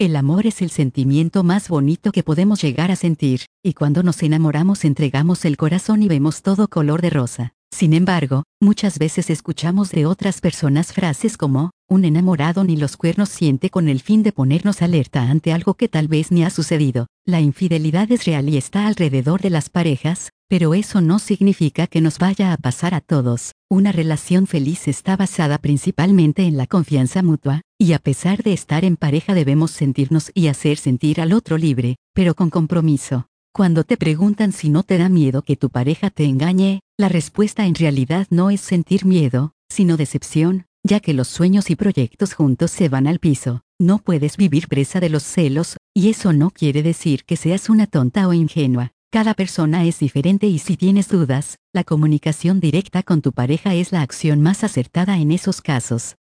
El amor es el sentimiento más bonito que podemos llegar a sentir, y cuando nos enamoramos entregamos el corazón y vemos todo color de rosa. Sin embargo, muchas veces escuchamos de otras personas frases como, un enamorado ni los cuernos siente, con el fin de ponernos alerta ante algo que tal vez ni ha sucedido. La infidelidad es real y está alrededor de las parejas, pero eso no significa que nos vaya a pasar a todos. Una relación feliz está basada principalmente en la confianza mutua, y a pesar de estar en pareja debemos sentirnos y hacer sentir al otro libre, pero con compromiso. Cuando te preguntan si no te da miedo que tu pareja te engañe, la respuesta en realidad no es sentir miedo, sino decepción, ya que los sueños y proyectos juntos se van al piso. No puedes vivir presa de los celos, y eso no quiere decir que seas una tonta o ingenua. Cada persona es diferente y si tienes dudas, la comunicación directa con tu pareja es la acción más acertada en esos casos.